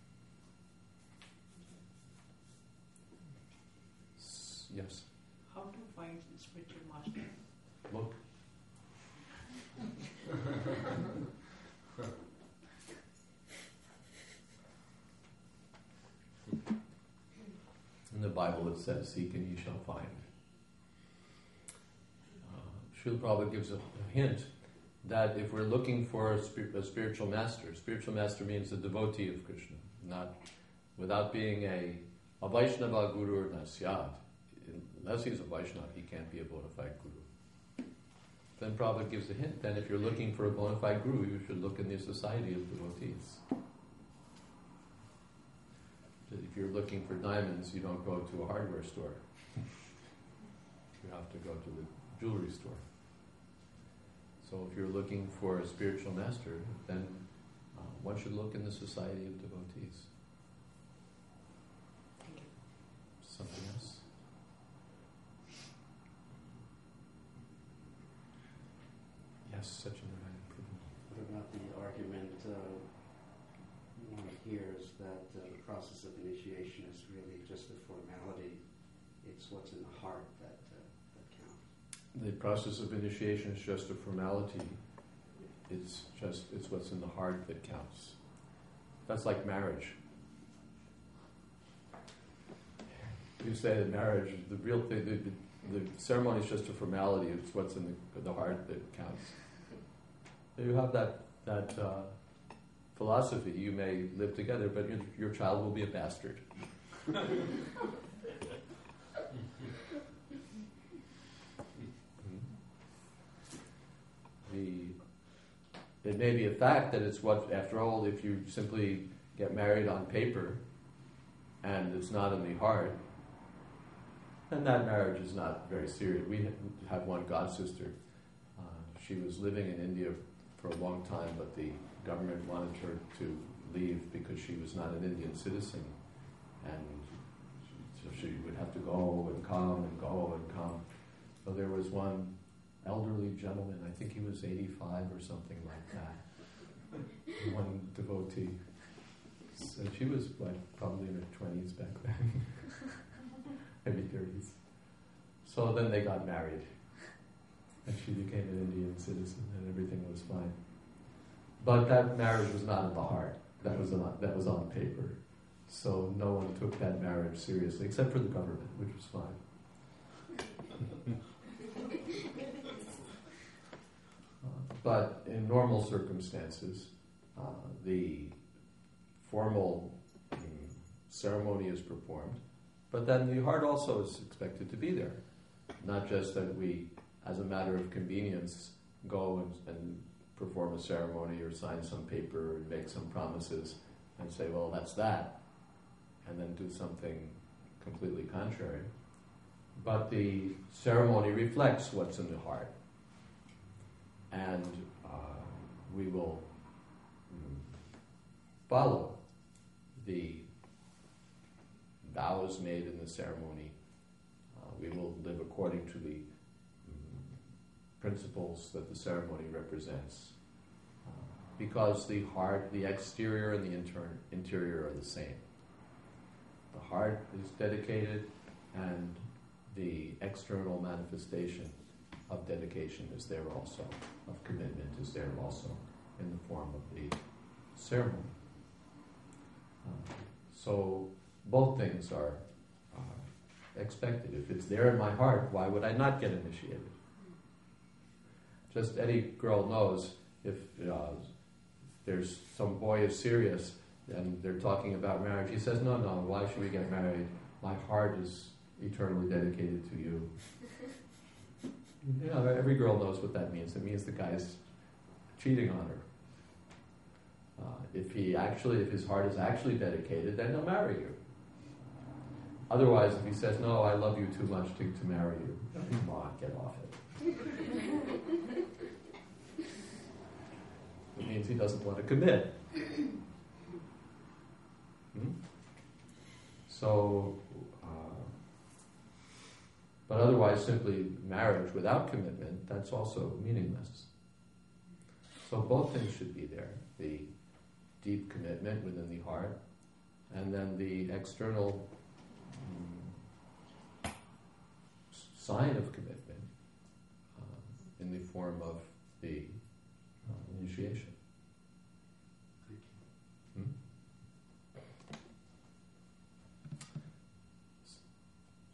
S- yes? How to find spiritual master? Look. In the Bible Prabhupada says, seek and ye shall find. Uh, Srila Prabhupada gives a, a hint that if we're looking for a, spir- a spiritual master, spiritual master means a devotee of Krishna, not without being a, a Vaishnava guru or nasyad. Unless he's a Vaishnava, he can't be a bona fide guru. Then Prabhupada gives a hint, then if you're looking for a bona fide guru, you should look in the society of devotees. If you're looking for diamonds, you don't go to a hardware store. You have to go to the jewelry store. So if you're looking for a spiritual master, then uh, one should look in the society of devotees. Thank you. Something else? Yes, such an What about the argument uh, one hears that uh, the process of initiation is really just a formality? It's what's in the heart that uh, that counts. The process of initiation is just a formality. It's just it's what's in the heart that counts. That's like marriage. You say that marriage, the real thing, the, the, the ceremony is just a formality. It's what's in the, the heart that counts. You have that that uh, philosophy. You may live together, but your, your child will be a bastard. the it may be a fact that it's what, after all, if you simply get married on paper and it's not in the heart, then that marriage is not very serious. We have one god sister. Uh, she was living in India for a long time, but the government wanted her to leave because she was not an Indian citizen, and she, so she would have to go and come and go and come. So there was one elderly gentleman, I think he was eighty-five or something like that, one devotee. So she was like probably in her twenties back then, maybe thirties. So then they got married, and she became an Indian citizen, and everything was fine. But that marriage was not in the heart. That was on, that was on paper. So no one took that marriage seriously, except for the government, which was fine. uh, but in normal circumstances, uh, the formal um, ceremony is performed, but then the heart also is expected to be there. Not just that we, as a matter of convenience, go and, and perform a ceremony or sign some paper and make some promises and say, well, that's that, and then do something completely contrary. But the ceremony reflects what's in the heart. And uh, we will mm, follow the vows made in the ceremony. Uh, we will live according to the mm, principles that the ceremony represents. Uh, because the heart, the exterior and the inter- interior are the same. The heart is dedicated, and the external manifestation of dedication is there also, of commitment is there also, in the form of the ceremony. Uh, so both things are uh, expected. If it's there in my heart, why would I not get initiated? Just any girl knows if uh, there's some boy is serious and they're talking about marriage, he says, no, no, why should we get married? My heart is eternally dedicated to you. You know, every girl knows what that means. It means the guy's cheating on her. Uh, if he actually, if his heart is actually dedicated, then he'll marry you. Otherwise, if he says, no, I love you too much to, to marry you, come on, get off it. It means he doesn't want to commit. Hmm? So, uh, but otherwise, simply marriage without commitment, that's also meaningless. So both things should be there. The deep commitment within the heart, and then the external um, sign of commitment uh, in the form of the uh, initiation. Thank you. Hmm?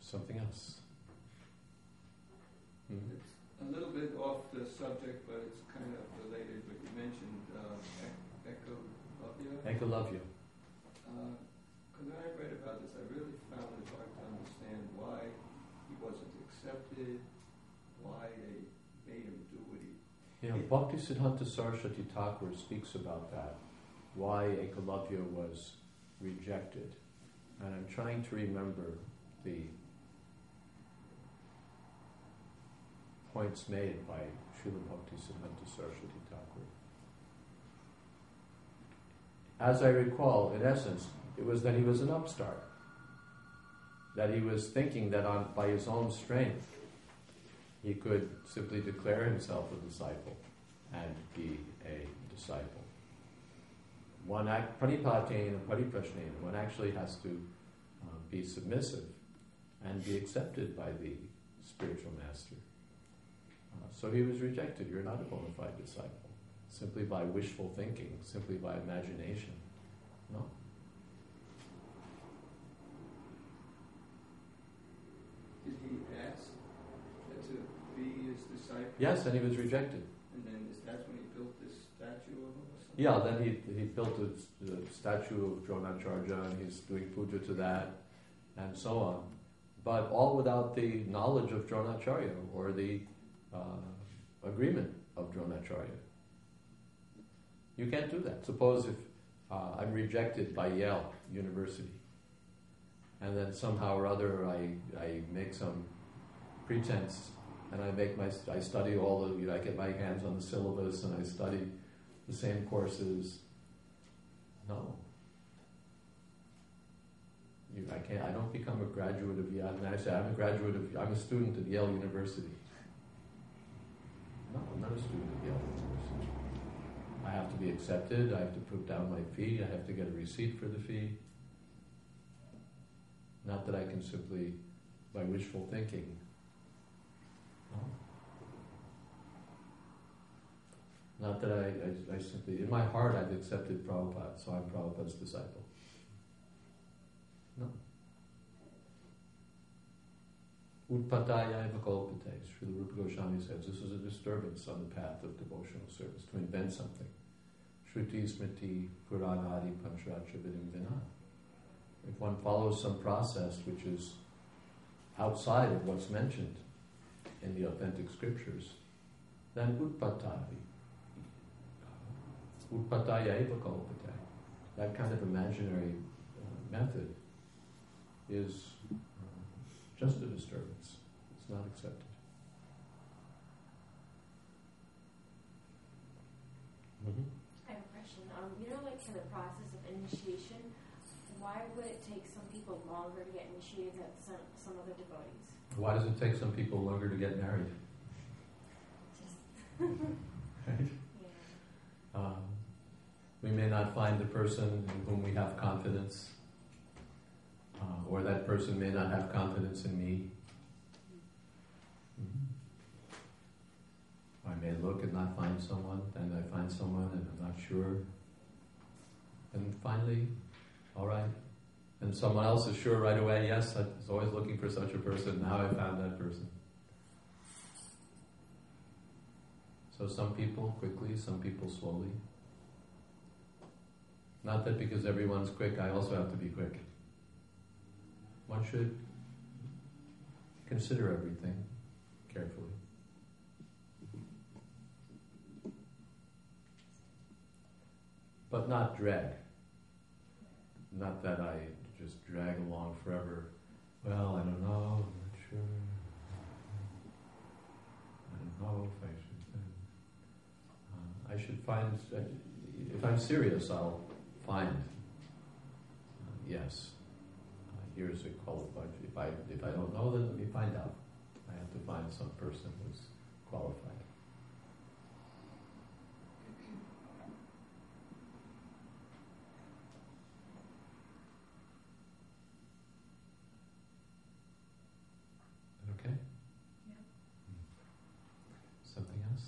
subject, but it's kind of related. But you mentioned uh, Ekalavya. Ekalavya. Uh, when I read about this, I really found it hard to understand why he wasn't accepted, why they made him do what he. You know, Bhaktisiddhanta Saraswati Thakur speaks about that, why Ekalavya was rejected. And I'm trying to remember the points made by Srila Bhaktisiddhanta Saraswati Thakur. As I recall, in essence, it was that he was an upstart, that he was thinking that on, by his own strength he could simply declare himself a disciple and be a disciple. One act, pranipatena, pariprashnena, one actually has to uh, be submissive and be accepted by the spiritual master. Uh, so he was rejected. You're not a bona fide disciple. Simply by wishful thinking, simply by imagination. No. Did he ask to be his disciple? Yes, and he was rejected. And then is that when he built this statue of him or something? Yeah, then he he built a, a statue of Dronacharya, and he's doing puja to that, and so on. But all without the knowledge of Dronacharya or the uh, agreement of Dronacharya. You can't do that. Suppose if uh, I'm rejected by Yale University, and then somehow or other I I make some pretense, and I make my I study all the you know, I get my hands on the syllabus and I study the same courses. No, you, I can't. I don't become a graduate of Yale. And I say I'm a graduate of. I'm a student at Yale University. No, I'm not a student at Yale University. I have to be accepted. I have to put down my fee. I have to get a receipt for the fee. Not that I can simply, by wishful thinking. No. Not that I, I, I simply, in my heart I've accepted Prabhupada, so I'm Prabhupada's disciple. No. Utpataya Vakolpate, Srila Rupa Goswami says, this is a disturbance on the path of devotional service, to invent something. Shruti Smriti Puranadi Pancharacha Vidim Vina. If one follows some process which is outside of what's mentioned in the authentic scriptures, then Utpatavi. Utpataya Vakolpate. That kind of imaginary uh, method is just a disturbance. It's not accepted. Mm-hmm. I have a question. Um, you know, like for the process of initiation, why would it take some people longer to get initiated than some, some other devotees? Why does it take some people longer to get married? Right? Yeah. Um, we may not find the person in whom we have confidence. Uh, or that person may not have confidence in me. Mm-hmm. I may look and not find someone, and I find someone and I'm not sure. And finally, all right. And someone else is sure right away, yes, I was always looking for such a person, now I found that person. So some people quickly, some people slowly. Not that because everyone's quick, I also have to be quick. One should consider everything carefully. But not drag. Not that I just drag along forever. Well, I don't know, I'm not sure. I don't know if I should. Uh, I should find, if I'm serious, I'll find, uh, yes. Here's a qualified. If I if I don't know, then let me find out. I have to find some person who's qualified. Okay? Yeah. Something else?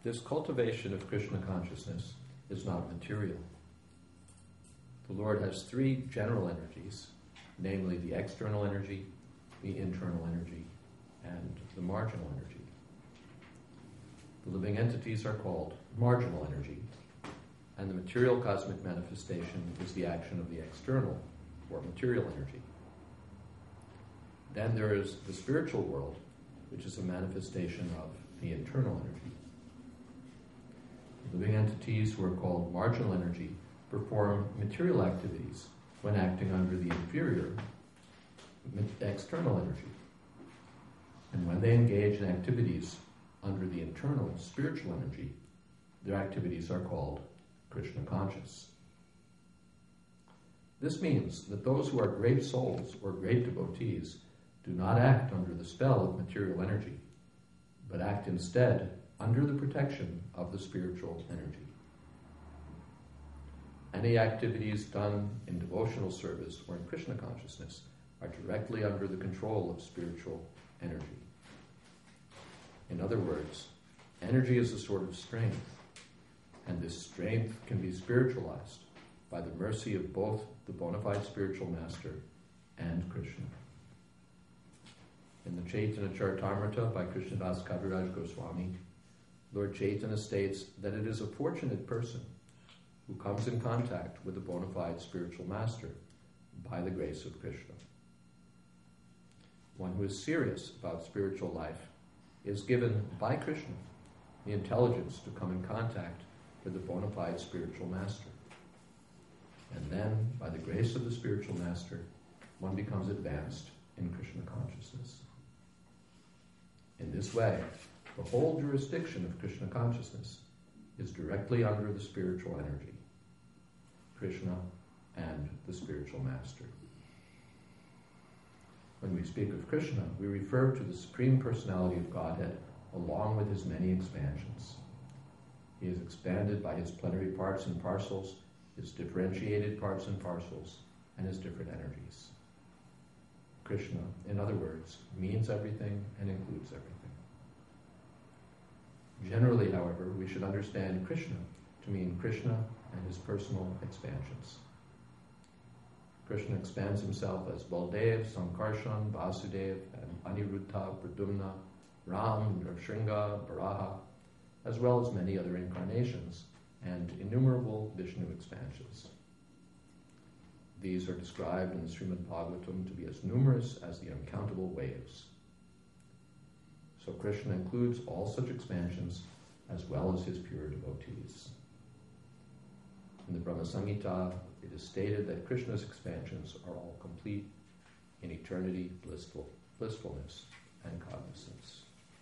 this cultivation of Krishna consciousness is not material. The Lord has three general energies, namely the external energy, the internal energy, and the marginal energy. The living entities are called marginal energy, and the material cosmic manifestation is the action of the external, or material energy. Then there is the spiritual world, which is a manifestation of the internal energy. The living entities who are called marginal energy perform material activities when acting under the inferior external energy. And when they engage in activities under the internal spiritual energy, their activities are called Krishna conscious. This means that those who are great souls or great devotees do not act under the spell of material energy, but act instead under the protection of the spiritual energy. Any activities done in devotional service or in Krishna consciousness are directly under the control of spiritual energy. In other words, energy is a sort of strength, and this strength can be spiritualized by the mercy of both the bona fide spiritual master and Krishna. In the Chaitanya Charitamrita by Krishnadas Kaviraj Goswami, Lord Chaitanya states that it is a fortunate person who comes in contact with a bona fide spiritual master by the grace of Krishna. One who is serious about spiritual life is given by Krishna the intelligence to come in contact with the bona fide spiritual master. And then, by the grace of the spiritual master, one becomes advanced in Krishna consciousness. In this way, the whole jurisdiction of Krishna consciousness is directly under the spiritual energy, Krishna and the spiritual master. When we speak of Krishna, we refer to the Supreme Personality of Godhead along with his many expansions. He is expanded by his plenary parts and parcels, his differentiated parts and parcels, and his different energies. Krishna, in other words, means everything and includes everything. Generally, however, we should understand Krishna to mean Krishna and his personal expansions. Krishna expands himself as Baldev, Sankarshan, Vasudev, and Aniruddha, Pradyumna, Ram, Nrsimha, Varaha, as well as many other incarnations and innumerable Vishnu expansions. These are described in the Srimad Bhagavatam to be as numerous as the uncountable waves. So Krishna includes all such expansions as well as his pure devotees. In the Brahma Samhita, it is stated that Krishna's expansions are all complete in eternity, blissful, blissfulness, and cognizance.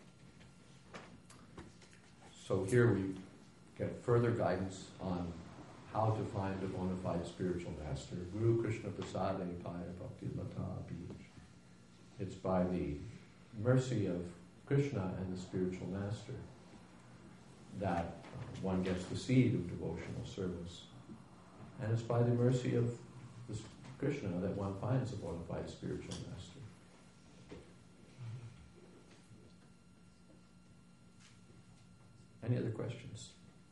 So here we get further guidance on how to find a bona fide spiritual master. Guru Krishna Prasade Paya Bhakti Lata Bij. It's by the mercy of Krishna and the spiritual master that uh, one gets the seed of devotional service. And it's by the mercy of this Krishna that one finds a bona fide spiritual master. Any other questions?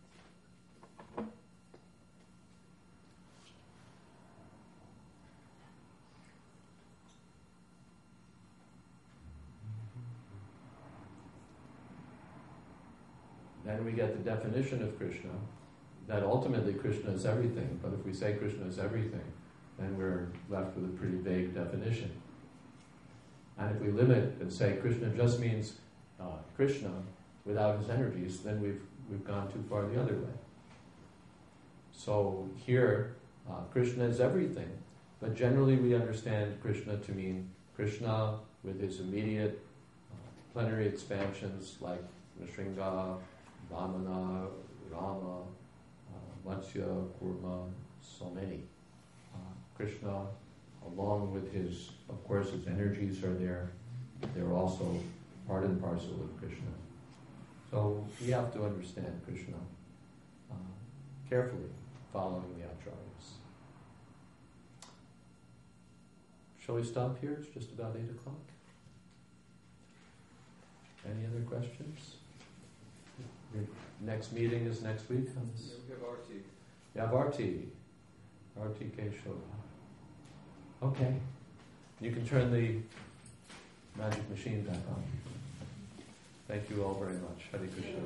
Then we get the definition of Krishna, that ultimately Krishna is everything. But if we say Krishna is everything, then we're left with a pretty vague definition. And if we limit and say Krishna just means uh, Krishna without his energies, then we've we've gone too far the other way. So here, uh, Krishna is everything. But generally we understand Krishna to mean Krishna with his immediate uh, plenary expansions like Nrsimha, Vamana, Rama, uh, Matsya, Kurma, so many. Uh, Krishna, along with his, of course, his energies are there. They're also part and parcel of Krishna. So we have to understand Krishna uh, carefully, following the acharyas. Shall we stop here? It's just about eight o'clock. Any other questions? Your next meeting is next week? On this? Yeah, we have R T. Yeah, Bharti. Bharti Keshava. Okay. You can turn the magic machine back on. Thank you all very much. Hare Krishna.